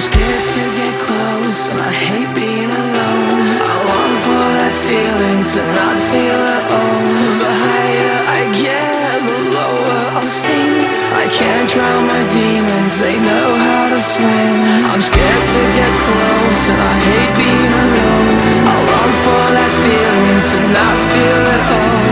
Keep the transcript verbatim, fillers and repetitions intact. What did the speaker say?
scared to get close, and I hate being alone. I long for that feeling to not feel at all. The higher I get, the lower I'll sink. I can't drown my demons, they know how to swim. I'm scared to get close, and I hate being alone. I long for that feeling to not feel at all.